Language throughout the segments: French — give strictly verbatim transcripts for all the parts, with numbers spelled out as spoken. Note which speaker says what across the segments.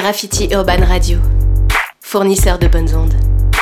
Speaker 1: Graffiti Urban Radio, fournisseur de bonnes ondes.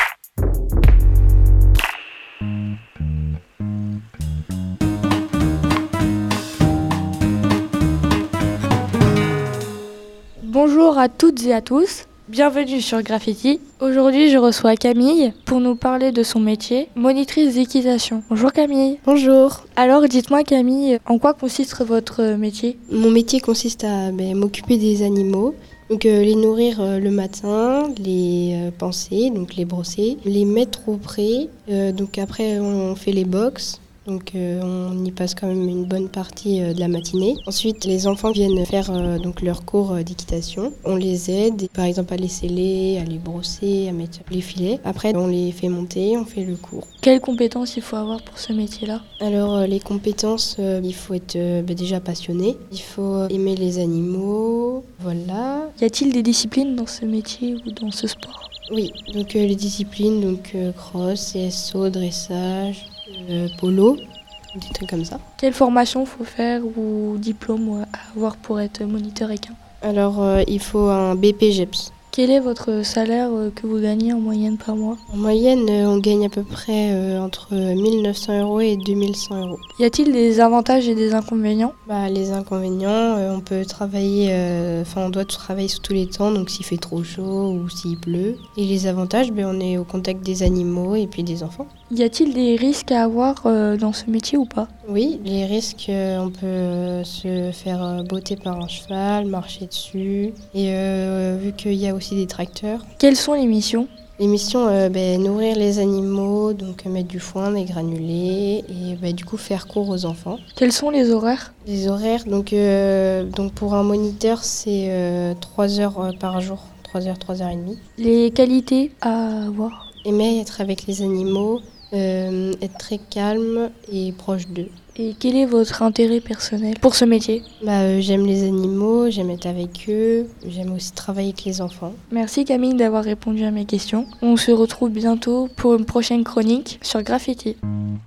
Speaker 2: Bonjour à toutes et à tous, bienvenue sur Graffiti. Aujourd'hui, je reçois Camille pour nous parler de son métier, monitrice d'équitation. Bonjour Camille.
Speaker 3: Bonjour.
Speaker 2: Alors dites-moi Camille, en quoi consiste votre métier ?
Speaker 3: Mon métier consiste à ben, m'occuper des animaux, donc euh, les nourrir euh, le matin, les euh, panser, donc les brosser, les mettre au pré, euh, donc après on fait les box. Donc euh, on y passe quand même une bonne partie euh, de la matinée. Ensuite, les enfants viennent faire euh, donc leur cours euh, d'équitation. On les aide, par exemple à les sceller, à les brosser, à mettre les filets. Après, on les fait monter, on fait le cours.
Speaker 2: Quelles compétences il faut avoir pour ce métier-là ?
Speaker 3: Alors euh, les compétences, euh, il faut être euh, bah, déjà passionné. Il faut aimer les animaux, voilà.
Speaker 2: Y a-t-il des disciplines dans ce métier ou dans ce sport ?
Speaker 3: Oui, donc euh, les disciplines, donc euh, cross, C S O, dressage, euh, polo, des trucs comme ça.
Speaker 2: Quelle formation faut faire ou diplôme à avoir pour être moniteur équin ?
Speaker 3: Alors euh, il faut un B P G E P S.
Speaker 2: Quel est votre salaire que vous gagnez en moyenne par mois ?
Speaker 3: En moyenne, euh, on gagne à peu près euh, entre mille neuf cents euros et deux mille cent euros.
Speaker 2: Y a-t-il des avantages et des inconvénients ?
Speaker 3: Bah, les inconvénients, euh, on peut travailler, enfin euh, on doit travailler sous tous les temps, donc s'il fait trop chaud ou s'il pleut. Et les avantages, bah, on est au contact des animaux et puis des enfants.
Speaker 2: Y a-t-il des risques à avoir euh, dans ce métier ou pas ?
Speaker 3: Oui, les risques, euh, on peut euh, se faire euh, botter par un cheval, marcher dessus, et euh, vu qu'il y a aussi des tracteurs.
Speaker 2: Quelles sont les missions ?
Speaker 3: Les missions, euh, bah, nourrir les animaux, donc mettre du foin, des granulés, et bah, du coup faire cours aux enfants.
Speaker 2: Quels sont les horaires ?
Speaker 3: Les horaires, donc, euh, donc pour un moniteur, c'est euh, trois heures par jour, trois heures, trois heures trente.
Speaker 2: Les qualités à avoir ?
Speaker 3: Aimer être avec les animaux, euh, être très calme et proche d'eux.
Speaker 2: Et quel est votre intérêt personnel pour ce métier ?
Speaker 3: Bah, euh, j'aime les animaux, j'aime être avec eux, j'aime aussi travailler avec les enfants.
Speaker 2: Merci Camille d'avoir répondu à mes questions. On se retrouve bientôt pour une prochaine chronique sur Graffiti.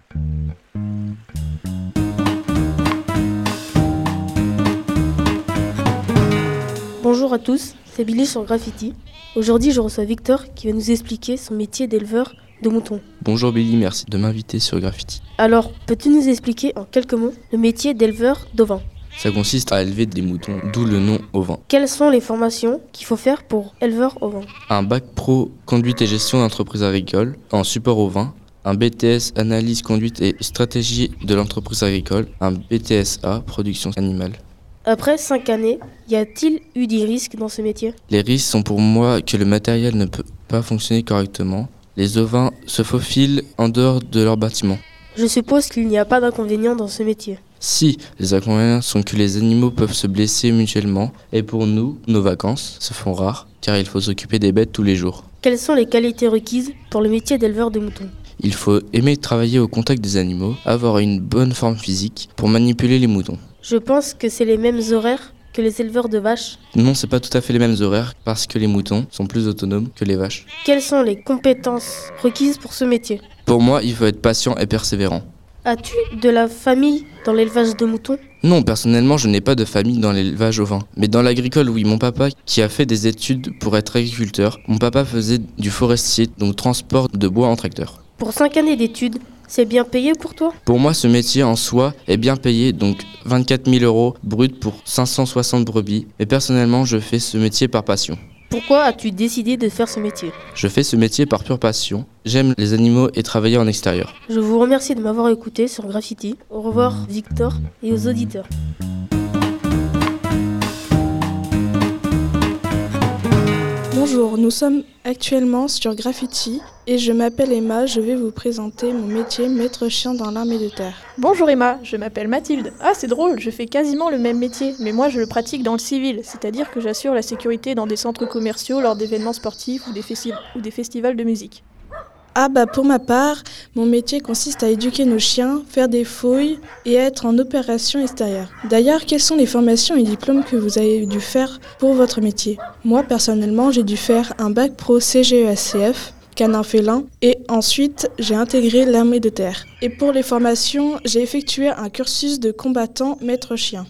Speaker 4: Bonjour à tous, c'est Billy sur Graffiti. Aujourd'hui, je reçois Victor qui va nous expliquer son métier d'éleveur de moutons.
Speaker 5: Bonjour Billy, merci de m'inviter sur Graffiti.
Speaker 4: Alors, peux-tu nous expliquer en quelques mots le métier d'éleveur d'ovins ?
Speaker 5: Ça consiste à élever des moutons, d'où le nom ovin.
Speaker 4: Quelles sont les formations qu'il faut faire pour éleveur ovin ?
Speaker 5: Un bac pro conduite et gestion d'entreprise agricole en support ovin, un B T S analyse conduite et stratégie de l'entreprise agricole, un B T S A production animale.
Speaker 4: Après cinq années, y a-t-il eu des risques dans ce métier ?
Speaker 5: Les risques sont pour moi que le matériel ne peut pas fonctionner correctement. Les ovins se faufilent en dehors de leur bâtiment.
Speaker 4: Je suppose qu'il n'y a pas d'inconvénients dans ce métier.
Speaker 5: Si, les inconvénients sont que les animaux peuvent se blesser mutuellement et pour nous, nos vacances se font rares car il faut s'occuper des bêtes tous les jours.
Speaker 4: Quelles sont les qualités requises pour le métier d'éleveur de moutons ?
Speaker 5: Il faut aimer travailler au contact des animaux, avoir une bonne forme physique pour manipuler les moutons.
Speaker 4: Je pense que c'est les mêmes horaires que les éleveurs de vaches.
Speaker 5: Non, c'est pas tout à fait les mêmes horaires parce que les moutons sont plus autonomes que les vaches.
Speaker 4: Quelles sont les compétences requises pour ce métier ?
Speaker 5: Pour moi, il faut être patient et persévérant.
Speaker 4: As-tu de la famille dans l'élevage de moutons ?
Speaker 5: Non, personnellement, je n'ai pas de famille dans l'élevage ovin. Mais dans l'agricole, oui, mon papa, qui a fait des études pour être agriculteur, mon papa faisait du forestier, donc transport de bois en tracteur.
Speaker 4: Pour cinq années d'études, c'est bien payé pour toi ?
Speaker 5: Pour moi, ce métier en soi est bien payé, donc vingt-quatre mille euros brut pour cinq cent soixante brebis. Mais personnellement, je fais ce métier par passion.
Speaker 4: Pourquoi as-tu décidé de faire ce métier ?
Speaker 5: Je fais ce métier par pure passion. J'aime les animaux et travailler en extérieur.
Speaker 4: Je vous remercie de m'avoir écouté sur Graffiti. Au revoir Victor et aux auditeurs.
Speaker 6: Bonjour, nous sommes actuellement sur Graffiti et je m'appelle Emma, je vais vous présenter mon métier maître chien dans l'armée de terre.
Speaker 7: Bonjour Emma, je m'appelle Mathilde. Ah c'est drôle, je fais quasiment le même métier, mais moi je le pratique dans le civil, c'est-à-dire que j'assure la sécurité dans des centres commerciaux lors d'événements sportifs ou des, festi- ou des festivals de musique.
Speaker 6: Ah bah pour ma part, mon métier consiste à éduquer nos chiens, faire des fouilles et être en opération extérieure. D'ailleurs, quelles sont les formations et diplômes que vous avez dû faire pour votre métier ? Moi personnellement, j'ai dû faire un bac pro C G E S C F, canin félin, et ensuite j'ai intégré l'armée de terre. Et pour les formations, j'ai effectué un cursus de combattant maître chien.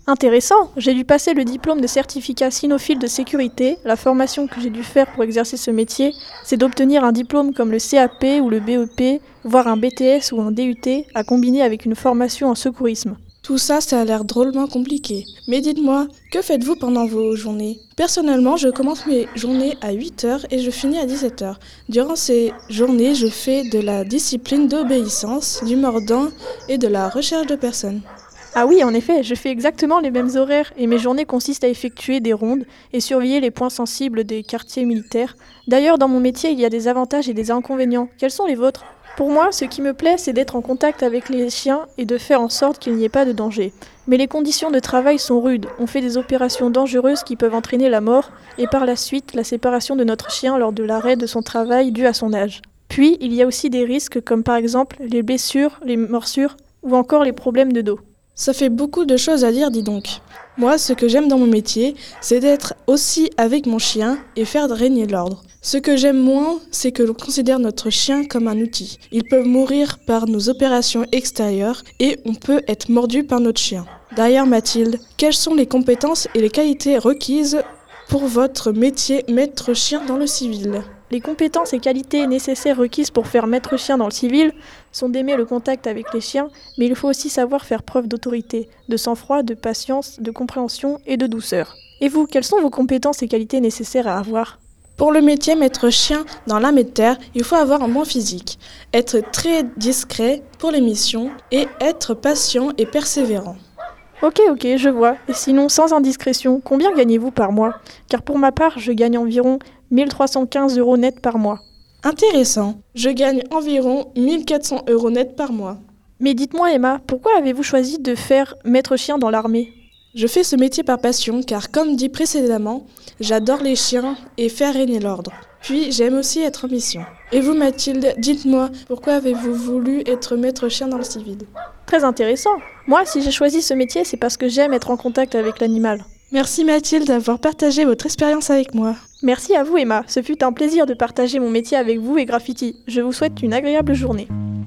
Speaker 7: Intéressant, j'ai dû passer le diplôme de certificat cynophile de sécurité. La formation que j'ai dû faire pour exercer ce métier, c'est d'obtenir un diplôme comme le C A P ou le B E P, voire un B T S ou un D U T, à combiner avec une formation en secourisme.
Speaker 6: Tout ça, ça a l'air drôlement compliqué. Mais dites-moi, que faites-vous pendant vos journées ? Personnellement, je commence mes journées à huit heures et je finis à dix-sept heures. Durant ces journées, je fais de la discipline d'obéissance, du mordant et de la recherche de personnes.
Speaker 7: Ah oui, en effet, je fais exactement les mêmes horaires et mes journées consistent à effectuer des rondes et surveiller les points sensibles des quartiers militaires. D'ailleurs, dans mon métier, il y a des avantages et des inconvénients. Quels sont les vôtres ? Pour moi, ce qui me plaît, c'est d'être en contact avec les chiens et de faire en sorte qu'il n'y ait pas de danger. Mais les conditions de travail sont rudes. On fait des opérations dangereuses qui peuvent entraîner la mort et par la suite la séparation de notre chien lors de l'arrêt de son travail dû à son âge. Puis, il y a aussi des risques comme par exemple les blessures, les morsures ou encore les problèmes de dos.
Speaker 6: Ça fait beaucoup de choses à dire, dis donc. Moi, ce que j'aime dans mon métier, c'est d'être aussi avec mon chien et faire régner l'ordre. Ce que j'aime moins, c'est que l'on considère notre chien comme un outil. Ils peuvent mourir par nos opérations extérieures et on peut être mordu par notre chien. D'ailleurs, Mathilde, quelles sont les compétences et les qualités requises pour votre métier maître chien dans le civil ?
Speaker 7: Les compétences et qualités nécessaires requises pour faire maître chien dans le civil sont d'aimer le contact avec les chiens, mais il faut aussi savoir faire preuve d'autorité, de sang-froid, de patience, de compréhension et de douceur. Et vous, quelles sont vos compétences et qualités nécessaires à avoir ?
Speaker 6: Pour le métier maître chien dans l'armée de terre, il faut avoir un bon physique, être très discret pour les missions et être patient et persévérant.
Speaker 7: Ok, ok, je vois. Et sinon, sans indiscrétion, combien gagnez-vous par mois ? Car pour ma part, je gagne environ mille trois cent quinze euros net par mois.
Speaker 6: Intéressant. Je gagne environ mille quatre cents euros net par mois.
Speaker 7: Mais dites-moi Emma, pourquoi avez-vous choisi de faire maître chien dans l'armée ?
Speaker 6: Je fais ce métier par passion car, comme dit précédemment, j'adore les chiens et faire régner l'ordre. Puis, j'aime aussi être en mission. Et vous Mathilde, dites-moi, pourquoi avez-vous voulu être maître chien dans le civil ?
Speaker 7: Très intéressant. Moi, si j'ai choisi ce métier, c'est parce que j'aime être en contact avec l'animal.
Speaker 6: Merci Mathilde d'avoir partagé votre expérience avec moi.
Speaker 7: Merci à vous Emma, ce fut un plaisir de partager mon métier avec vous et Graffiti. Je vous souhaite une agréable journée.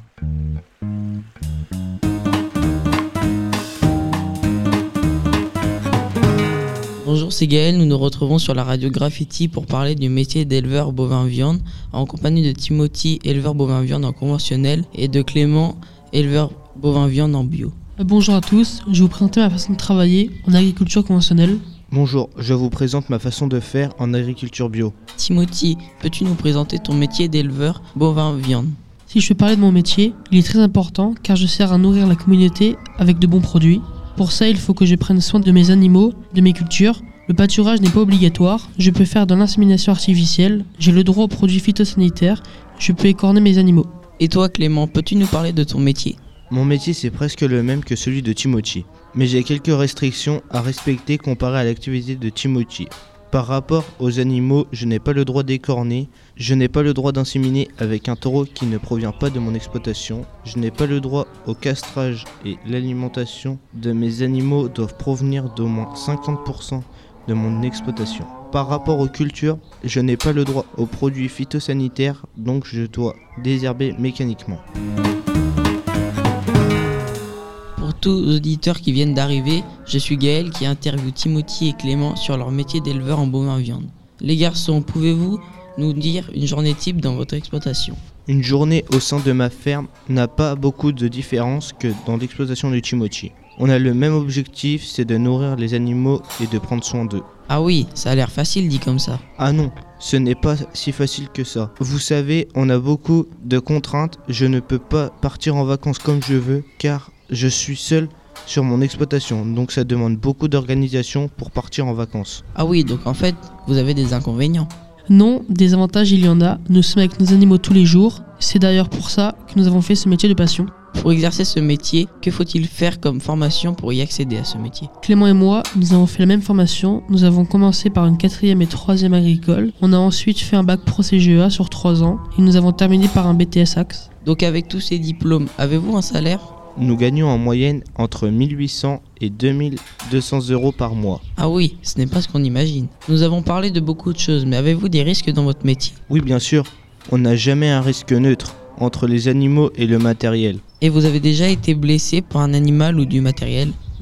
Speaker 8: Bonjour, c'est Gaël, nous nous retrouvons sur la radio Graffiti pour parler du métier d'éleveur bovin-viande en compagnie de Timothy, éleveur bovin-viande en conventionnel, et de Clément, éleveur bovin-viande en bio.
Speaker 9: Bonjour à tous, je vais vous présenter ma façon de travailler en agriculture conventionnelle.
Speaker 10: Bonjour, je vous présente ma façon de faire en agriculture bio.
Speaker 8: Timothy, peux-tu nous présenter ton métier d'éleveur bovin-viande ?
Speaker 9: Si je veux parler de mon métier, il est très important car je sers à nourrir la communauté avec de bons produits. Pour ça, il faut que je prenne soin de mes animaux, de mes cultures. Le pâturage n'est pas obligatoire, je peux faire de l'insémination artificielle, j'ai le droit aux produits phytosanitaires, je peux écorner mes animaux.
Speaker 8: Et toi Clément, peux-tu nous parler de ton métier ?
Speaker 10: Mon métier c'est presque le même que celui de Timothy, mais j'ai quelques restrictions à respecter comparé à l'activité de Timothy. Par rapport aux animaux, je n'ai pas le droit d'écorner, je n'ai pas le droit d'inséminer avec un taureau qui ne provient pas de mon exploitation, je n'ai pas le droit au castrage et l'alimentation de mes animaux doivent provenir d'au moins cinquante pour cent de mon exploitation. Par rapport aux cultures, je n'ai pas le droit aux produits phytosanitaires, donc je dois désherber mécaniquement.
Speaker 8: Pour tous les auditeurs qui viennent d'arriver, je suis Gaël qui interviewe Timothy et Clément sur leur métier d'éleveur en bovin-viande. Les garçons, pouvez-vous nous dire une journée type dans votre exploitation ?
Speaker 10: Une journée au sein de ma ferme n'a pas beaucoup de différence que dans l'exploitation de Timothy. On a le même objectif, c'est de nourrir les animaux et de prendre soin d'eux.
Speaker 8: Ah oui, ça a l'air facile dit comme ça.
Speaker 10: Ah non, ce n'est pas si facile que ça. Vous savez, on a beaucoup de contraintes, je ne peux pas partir en vacances comme je veux car je suis seul sur mon exploitation, donc ça demande beaucoup d'organisation pour partir en vacances.
Speaker 8: Ah oui, donc en fait, vous avez des inconvénients.
Speaker 9: Non, des avantages il y en a, nous sommes avec nos animaux tous les jours, c'est d'ailleurs pour ça que nous avons fait ce métier de passion.
Speaker 8: Pour exercer ce métier, que faut-il faire comme formation pour y accéder à ce métier ?
Speaker 9: Clément et moi, nous avons fait la même formation, nous avons commencé par une quatrième et troisième agricole, on a ensuite fait un bac pro C G E A sur trois ans et nous avons terminé par un B T S Axe.
Speaker 8: Donc avec tous ces diplômes, avez-vous un salaire ?
Speaker 10: Nous gagnons en moyenne entre mille huit cents et deux mille deux cents euros par mois.
Speaker 8: Ah oui, ce n'est pas ce qu'on imagine. Nous avons parlé de beaucoup de choses, mais avez-vous des risques dans votre métier ?
Speaker 10: Oui, bien sûr. On n'a jamais un risque neutre entre les animaux et le matériel.
Speaker 8: Et vous avez déjà été blessé par un animal ou du matériel ?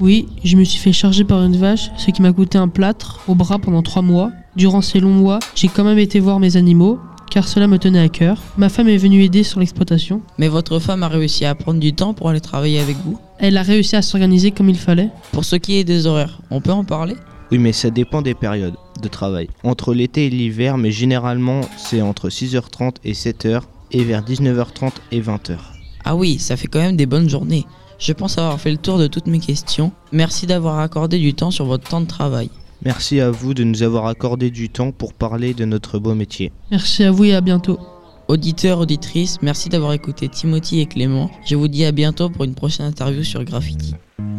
Speaker 9: Oui, je me suis fait charger par une vache, ce qui m'a coûté un plâtre au bras pendant trois mois. Durant ces longs mois, j'ai quand même été voir mes animaux, car cela me tenait à cœur. Ma femme est venue aider sur l'exploitation.
Speaker 8: Mais votre femme a réussi à prendre du temps pour aller travailler avec vous?
Speaker 9: Elle a réussi à s'organiser comme il fallait.
Speaker 8: Pour ce qui est des horaires, on peut en parler?
Speaker 10: Oui, mais ça dépend des périodes de travail. Entre l'été et l'hiver, mais généralement c'est entre six heures trente et sept heures et vers dix-neuf heures trente et vingt heures.
Speaker 8: Ah oui, ça fait quand même des bonnes journées. Je pense avoir fait le tour de toutes mes questions. Merci d'avoir accordé du temps sur votre temps de travail.
Speaker 10: Merci à vous de nous avoir accordé du temps pour parler de notre beau métier.
Speaker 9: Merci à vous et à bientôt.
Speaker 8: Auditeurs, auditrices, merci d'avoir écouté Timothy et Clément. Je vous dis à bientôt pour une prochaine interview sur Graffiti.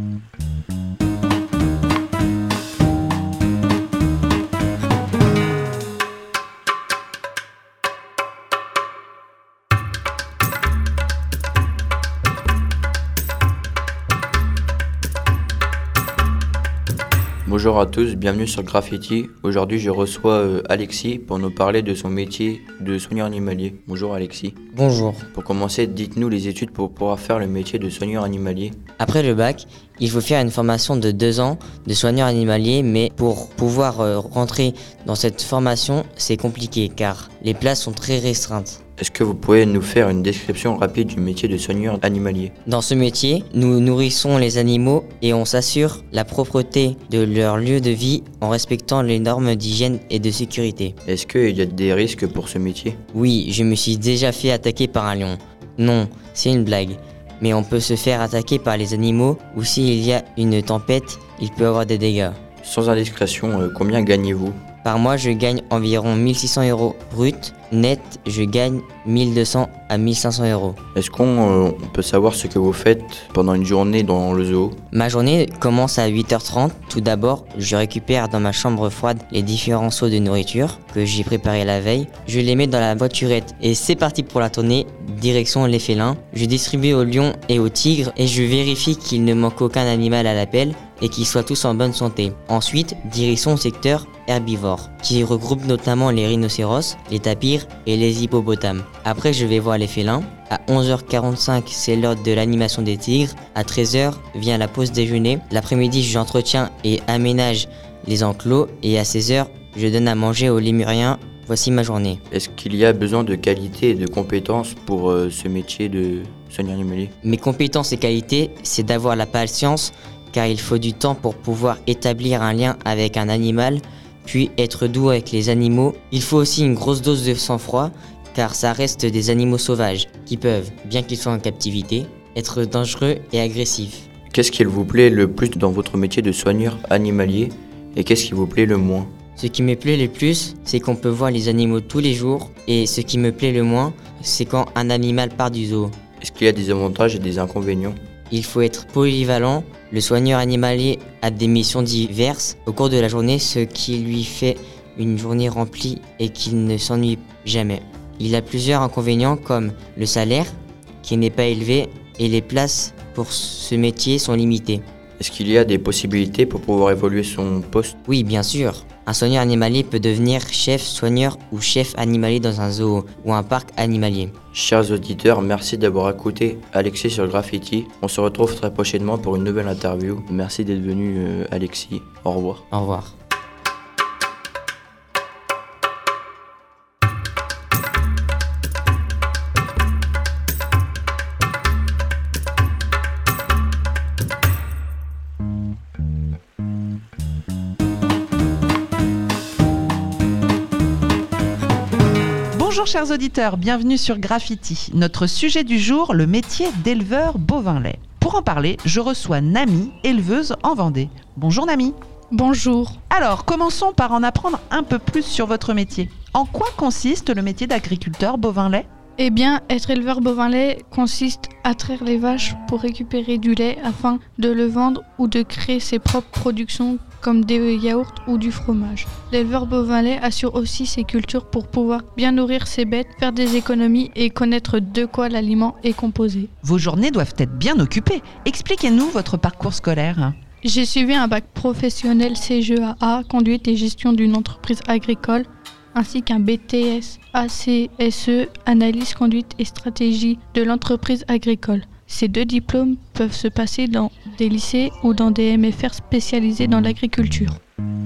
Speaker 11: Bonjour à tous, bienvenue sur Graffiti. Aujourd'hui, je reçois euh, Alexis pour nous parler de son métier de soigneur animalier. Bonjour Alexis.
Speaker 12: Bonjour.
Speaker 11: Pour commencer, dites-nous les études pour pouvoir faire le métier de soigneur animalier.
Speaker 12: Après le bac, il faut faire une formation de deux ans de soigneur animalier, mais pour pouvoir euh, rentrer dans cette formation, c'est compliqué car les places sont très restreintes.
Speaker 11: Est-ce que vous pouvez nous faire une description rapide du métier de soigneur animalier?
Speaker 12: Dans ce métier, nous nourrissons les animaux et on s'assure la propreté de leur lieu de vie en respectant les normes d'hygiène et de sécurité.
Speaker 11: Est-ce qu'il y a des risques pour ce métier?
Speaker 12: Oui, je me suis déjà fait attaquer par un lion. Non, c'est une blague. Mais on peut se faire attaquer par les animaux ou s'il y a une tempête, il peut avoir des dégâts.
Speaker 11: Sans indiscrétion, euh, combien gagnez-vous?
Speaker 12: Par mois, je gagne environ mille six cents euros brut. Net, je gagne mille deux cents à mille cinq cents euros.
Speaker 11: Est-ce qu'on euh, on peut savoir ce que vous faites pendant une journée dans le zoo?
Speaker 12: Ma journée commence à huit heures trente. Tout d'abord, je récupère dans ma chambre froide les différents seaux de nourriture que j'ai préparés la veille. Je les mets dans la voiturette et c'est parti pour la tournée, direction les félins. Je distribue aux lions et aux tigres et je vérifie qu'il ne manque aucun animal à l'appel et qu'ils soient tous en bonne santé. Ensuite, direction au secteur herbivore, qui regroupe notamment les rhinocéros, les tapirs et les hippopotames. Après, je vais voir les félins. À onze heures quarante-cinq, c'est l'heure de l'animation des tigres. À treize heures, vient la pause déjeuner. L'après-midi, j'entretiens et aménage les enclos. Et à seize heures, je donne à manger aux lémuriens. Voici ma journée.
Speaker 11: Est-ce qu'il y a besoin de qualité et de compétences pour euh, ce métier de soigneur animalier?
Speaker 12: Mes compétences et qualités, c'est d'avoir la patience, car il faut du temps pour pouvoir établir un lien avec un animal, puis être doux avec les animaux. Il faut aussi une grosse dose de sang-froid, car ça reste des animaux sauvages, qui peuvent, bien qu'ils soient en captivité, être dangereux et agressifs.
Speaker 11: Qu'est-ce qui vous plaît le plus dans votre métier de soigneur animalier et qu'est-ce qui vous plaît le moins?
Speaker 12: Ce qui me plaît le plus, c'est qu'on peut voir les animaux tous les jours, et ce qui me plaît le moins, c'est quand un animal part du zoo.
Speaker 11: Est-ce qu'il y a des avantages et des inconvénients?
Speaker 12: Il faut être polyvalent. Le soigneur animalier a des missions diverses au cours de la journée, ce qui lui fait une journée remplie et qu'il ne s'ennuie jamais. Il a plusieurs inconvénients comme le salaire, qui n'est pas élevé, et les places pour ce métier sont limitées.
Speaker 11: Est-ce qu'il y a des possibilités pour pouvoir évoluer son poste?
Speaker 12: Oui, bien sûr. Un soigneur animalier peut devenir chef soigneur ou chef animalier dans un zoo ou un parc animalier.
Speaker 11: Chers auditeurs, merci d'avoir écouté Alexis sur Graffiti. On se retrouve très prochainement pour une nouvelle interview. Merci d'être venu euh, Alexis. Au revoir.
Speaker 12: Au revoir.
Speaker 13: Bonjour chers auditeurs, bienvenue sur Graffiti. Notre sujet du jour, le métier d'éleveur bovin-lait. Pour en parler, je reçois Nami, éleveuse en Vendée. Bonjour Nami.
Speaker 14: Bonjour.
Speaker 13: Alors, commençons par en apprendre un peu plus sur votre métier. En quoi consiste le métier d'agriculteur bovin-lait ?
Speaker 14: Eh bien, être éleveur bovin-lait consiste à traire les vaches pour récupérer du lait afin de le vendre ou de créer ses propres productions comme des yaourts ou du fromage. L'éleveur bovin-lait assure aussi ses cultures pour pouvoir bien nourrir ses bêtes, faire des économies et connaître de quoi l'aliment est composé.
Speaker 13: Vos journées doivent être bien occupées. Expliquez-nous votre parcours scolaire.
Speaker 14: J'ai suivi un bac professionnel C G E A, conduite et gestion d'une entreprise agricole, ainsi qu'un B T S A C S E, analyse, conduite et stratégie de l'entreprise agricole. Ces deux diplômes peuvent se passer dans des lycées ou dans des M F R spécialisés dans l'agriculture.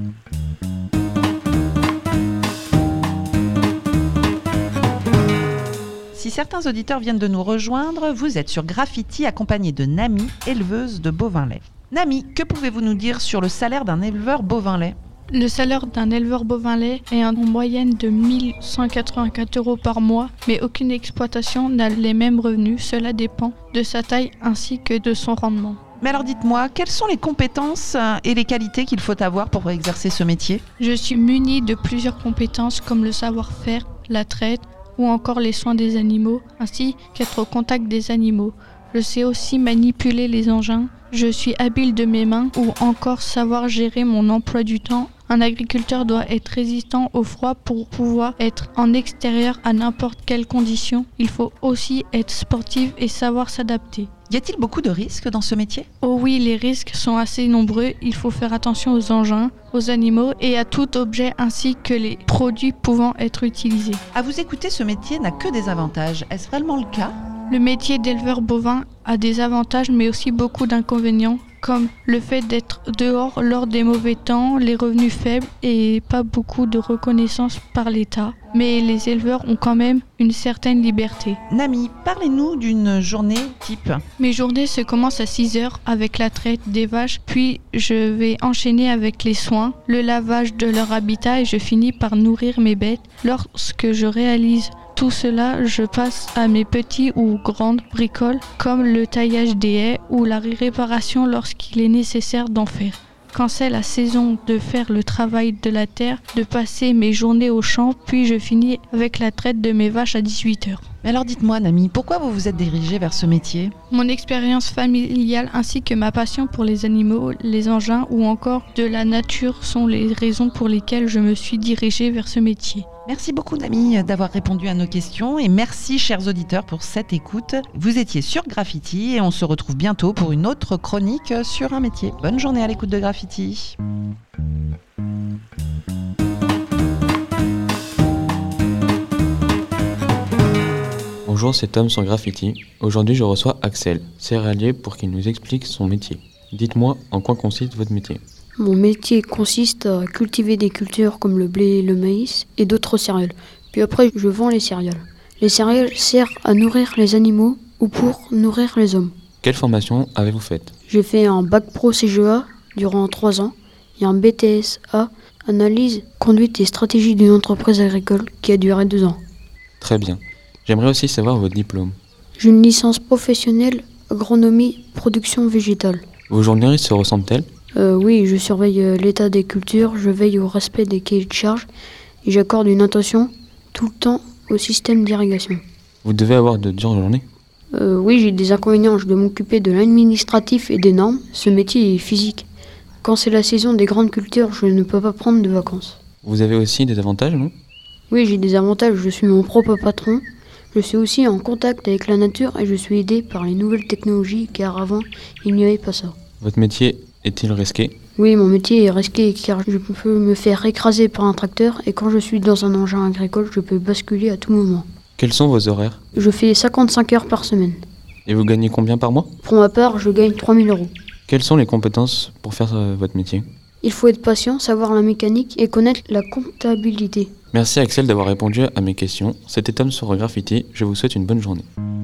Speaker 13: Si certains auditeurs viennent de nous rejoindre, vous êtes sur Graffiti accompagné de Nami, éleveuse de bovin-lait. Nami, que pouvez-vous nous dire sur le salaire d'un éleveur bovin-lait ?
Speaker 14: Le salaire d'un éleveur bovin-lait est en moyenne de mille cent quatre-vingt-quatre euros par mois, mais aucune exploitation n'a les mêmes revenus. Cela dépend de sa taille ainsi que de son rendement.
Speaker 13: Mais alors dites-moi, quelles sont les compétences et les qualités qu'il faut avoir pour exercer ce métier ?
Speaker 14: Je suis munie de plusieurs compétences comme le savoir-faire, la traite ou encore les soins des animaux, ainsi qu'être au contact des animaux. Je sais aussi manipuler les engins. Je suis habile de mes mains ou encore savoir gérer mon emploi du temps. Un agriculteur doit être résistant au froid pour pouvoir être en extérieur à n'importe quelle condition. Il faut aussi être sportif et savoir s'adapter.
Speaker 13: Y a-t-il beaucoup de risques dans ce métier ?
Speaker 14: Oh oui, les risques sont assez nombreux. Il faut faire attention aux engins, aux animaux et à tout objet ainsi que les produits pouvant être utilisés.
Speaker 13: À vous écouter, ce métier n'a que des avantages. Est-ce vraiment le cas ?
Speaker 14: Le métier d'éleveur bovin a des avantages mais aussi beaucoup d'inconvénients, comme le fait d'être dehors lors des mauvais temps, les revenus faibles et pas beaucoup de reconnaissance par l'État. Mais les éleveurs ont quand même une certaine liberté.
Speaker 13: Nami, parlez-nous d'une journée type.
Speaker 14: Mes journées se commencent à six heures avec la traite des vaches, puis je vais enchaîner avec les soins, le lavage de leur habitat et je finis par nourrir mes bêtes. Lorsque je réalise tout cela, je passe à mes petits ou grandes bricoles comme le taillage des haies ou la réparation lorsqu'il est nécessaire d'en faire. Quand c'est la saison de faire le travail de la terre, de passer mes journées au champ, puis je finis avec la traite de mes vaches à dix-huit heures.
Speaker 13: Mais alors dites-moi Nami, pourquoi vous vous êtes dirigée vers ce métier ?
Speaker 14: Mon expérience familiale ainsi que ma passion pour les animaux, les engins ou encore de la nature sont les raisons pour lesquelles je me suis dirigée vers ce métier.
Speaker 13: Merci beaucoup Nami d'avoir répondu à nos questions et merci chers auditeurs pour cette écoute. Vous étiez sur Graffiti et on se retrouve bientôt pour une autre chronique sur un métier. Bonne journée à l'écoute de Graffiti.
Speaker 15: Bonjour, c'est Tom sur Graffiti. Aujourd'hui, je reçois Axel, céréalier, pour qu'il nous explique son métier. Dites-moi en quoi consiste votre métier.
Speaker 16: Mon métier consiste à cultiver des cultures comme le blé, le maïs et d'autres céréales. Puis après, je vends les céréales. Les céréales servent à nourrir les animaux ou pour nourrir les hommes.
Speaker 15: Quelle formation avez-vous faite ?
Speaker 16: J'ai fait un bac pro C G A durant trois ans et un B T S A, analyse, conduite et stratégie d'une entreprise agricole qui a duré deux ans.
Speaker 15: Très bien. J'aimerais aussi savoir votre diplôme.
Speaker 16: J'ai une licence professionnelle agronomie production végétale.
Speaker 15: Vos journées se ressemblent-elles ?
Speaker 16: Euh, oui, je surveille euh, l'état des cultures, je veille au respect des cahiers de charges et j'accorde une attention tout le temps au système d'irrigation.
Speaker 15: Vous devez avoir de dures journées ?
Speaker 16: euh, Oui, j'ai des inconvénients, je dois m'occuper de l'administratif et des normes. Ce métier est physique. Quand c'est la saison des grandes cultures, je ne peux pas prendre de vacances.
Speaker 15: Vous avez aussi des avantages, non ?
Speaker 16: Oui, j'ai des avantages, je suis mon propre patron. Je suis aussi en contact avec la nature et je suis aidé par les nouvelles technologies car avant, il n'y avait pas ça.
Speaker 15: Votre métier est-il risqué ?
Speaker 16: Oui, mon métier est risqué car je peux me faire écraser par un tracteur et quand je suis dans un engin agricole, je peux basculer à tout moment.
Speaker 15: Quels sont vos horaires ?
Speaker 16: Je fais cinquante-cinq heures par semaine.
Speaker 15: Et vous gagnez combien par mois ?
Speaker 16: Pour ma part, je gagne trois mille euros.
Speaker 15: Quelles sont les compétences pour faire euh, votre métier ?
Speaker 16: Il faut être patient, savoir la mécanique et connaître la comptabilité.
Speaker 15: Merci Axel d'avoir répondu à mes questions. C'était Tom sur Graffiti. Je vous souhaite une bonne journée.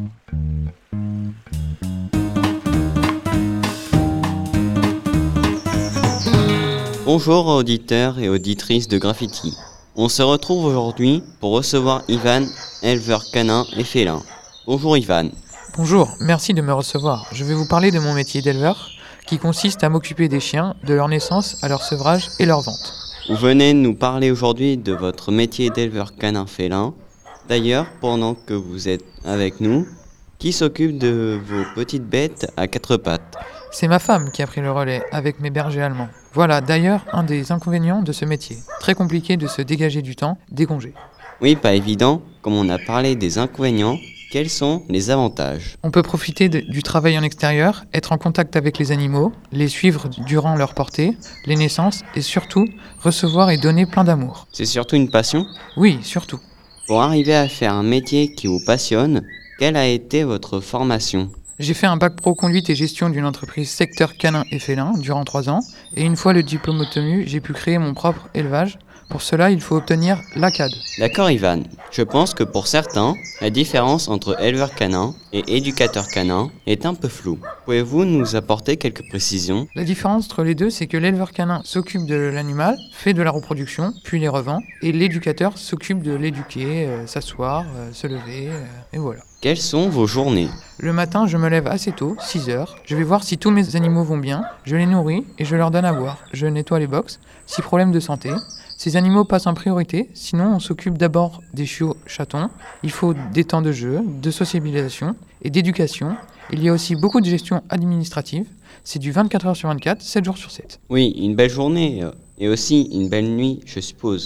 Speaker 17: Bonjour auditeurs et auditrices de Graffiti. On se retrouve aujourd'hui pour recevoir Ivan, éleveur canin et félin. Bonjour Ivan.
Speaker 18: Bonjour, merci de me recevoir. Je vais vous parler de mon métier d'éleveur qui consiste à m'occuper des chiens de leur naissance à leur sevrage et leur vente.
Speaker 17: Vous venez nous parler aujourd'hui de votre métier d'éleveur canin félin. D'ailleurs, pendant que vous êtes avec nous, qui s'occupe de vos petites bêtes à quatre pattes ?
Speaker 18: C'est ma femme qui a pris le relais avec mes bergers allemands. Voilà d'ailleurs un des inconvénients de ce métier. Très compliqué de se dégager du temps, des congés.
Speaker 17: Oui, pas évident. Comme on a parlé des inconvénients, quels sont les avantages ?
Speaker 18: On peut profiter de, du travail en extérieur, être en contact avec les animaux, les suivre durant leur portée, les naissances et surtout recevoir et donner plein d'amour.
Speaker 17: C'est surtout une passion ?
Speaker 18: Oui, surtout.
Speaker 17: Pour arriver à faire un métier qui vous passionne, quelle a été votre formation ?
Speaker 18: J'ai fait un bac pro conduite et gestion d'une entreprise secteur canin et félin durant trois ans, et une fois le diplôme obtenu, j'ai pu créer mon propre élevage. Pour cela, il faut obtenir l'A C A D.
Speaker 17: D'accord Ivan, je pense que pour certains, la différence entre éleveur canin et éducateur canin est un peu floue. Pouvez-vous nous apporter quelques précisions ?
Speaker 18: La différence entre les deux, c'est que l'éleveur canin s'occupe de l'animal, fait de la reproduction, puis les revend, et l'éducateur s'occupe de l'éduquer, euh, s'asseoir, euh, se lever, euh, et voilà.
Speaker 17: Quelles sont vos journées ?
Speaker 18: Le matin, je me lève assez tôt, six heures. Je vais voir si tous mes animaux vont bien. Je les nourris et je leur donne à boire. Je nettoie les box. Si problème de santé, ces animaux passent en priorité. Sinon, on s'occupe d'abord des chiots chatons. Il faut des temps de jeu, de sociabilisation et d'éducation. Il y a aussi beaucoup de gestion administrative. C'est du vingt-quatre heures sur vingt-quatre, sept jours sur sept.
Speaker 17: Oui, une belle journée euh, et aussi une belle nuit, je suppose.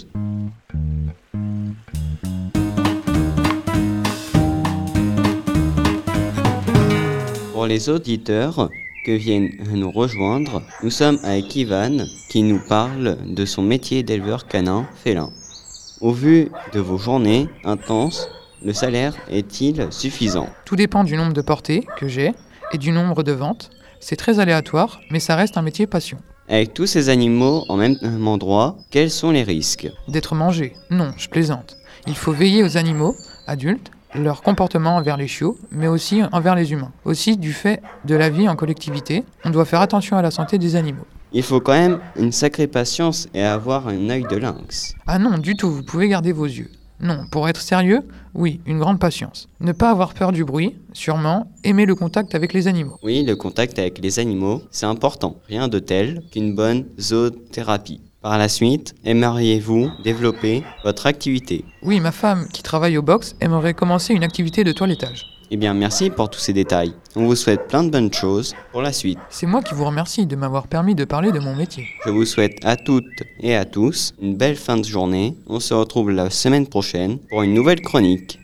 Speaker 17: Pour les auditeurs que viennent nous rejoindre, nous sommes avec Ivan qui nous parle de son métier d'éleveur canin félin. Au vu de vos journées intenses, le salaire est-il suffisant ?
Speaker 18: Tout dépend du nombre de portées que j'ai et du nombre de ventes. C'est très aléatoire, mais ça reste un métier passion.
Speaker 17: Avec tous ces animaux en même endroit, quels sont les risques ?
Speaker 18: D'être mangé ? Non, je plaisante. Il faut veiller aux animaux adultes, leur comportement envers les chiots, mais aussi envers les humains. Aussi, du fait de la vie en collectivité, on doit faire attention à la santé des animaux.
Speaker 17: Il faut quand même une sacrée patience et avoir un œil de lynx.
Speaker 18: Ah non, du tout, vous pouvez garder vos yeux. Non, pour être sérieux, oui, une grande patience. Ne pas avoir peur du bruit, sûrement, aimer le contact avec les animaux.
Speaker 17: Oui, le contact avec les animaux, c'est important. Rien de tel qu'une bonne zoothérapie. Par la suite, aimeriez-vous développer votre activité ?
Speaker 18: Oui, ma femme, qui travaille au box, aimerait commencer une activité de toilettage.
Speaker 17: Eh bien, merci pour tous ces détails. On vous souhaite plein de bonnes choses pour la suite.
Speaker 18: C'est moi qui vous remercie de m'avoir permis de parler de mon métier.
Speaker 17: Je vous souhaite à toutes et à tous une belle fin de journée. On se retrouve la semaine prochaine pour une nouvelle chronique.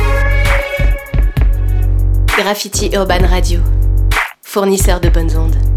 Speaker 1: Graffiti Urban Radio, fournisseur de bonnes ondes.